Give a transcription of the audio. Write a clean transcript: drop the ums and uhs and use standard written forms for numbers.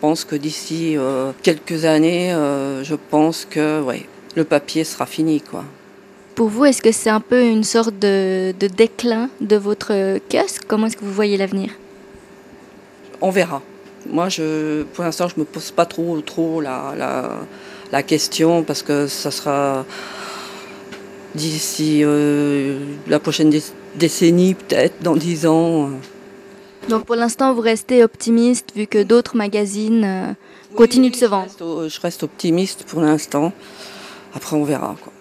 pense que d'ici quelques années, je pense que ouais, le papier sera fini, quoi. Pour vous, est-ce que c'est un peu une sorte de déclin de votre kiosque? Comment est-ce que vous voyez l'avenir? On verra. Moi, pour l'instant, je me pose pas trop la question parce que ça sera d'ici la prochaine décennie, peut-être dans 10 ans. Donc pour l'instant, vous restez optimiste vu que d'autres magazines continuent de Oui, se vendre. je reste optimiste pour l'instant. Après, on verra, quoi.